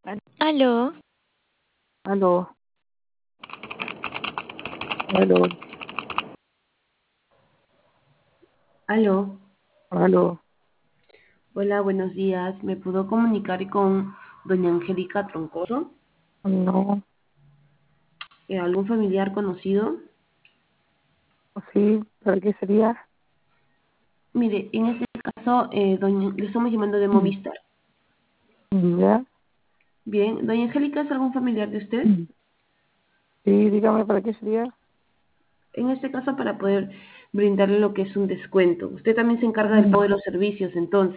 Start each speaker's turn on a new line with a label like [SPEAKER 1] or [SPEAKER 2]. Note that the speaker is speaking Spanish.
[SPEAKER 1] Aló,
[SPEAKER 2] Aló, aló,
[SPEAKER 3] Aló,
[SPEAKER 2] aló.
[SPEAKER 3] hola, buenos días. ¿Me puedo comunicar con doña Angélica Troncoso?
[SPEAKER 2] No,
[SPEAKER 3] ¿Algún familiar conocido?
[SPEAKER 2] sí, ¿para qué sería?
[SPEAKER 3] Mire, en este caso, le estamos llamando de
[SPEAKER 2] Mm,
[SPEAKER 3] Movistar.
[SPEAKER 2] ¿Ya?
[SPEAKER 3] Bien, doña Angélica, ¿es algún familiar de usted?
[SPEAKER 2] Mm. Sí, dígame para qué sería.
[SPEAKER 3] En este caso, para poder brindarle lo que es un descuento. Usted también se encarga del
[SPEAKER 2] Mm.
[SPEAKER 3] pago de los servicios, entonces.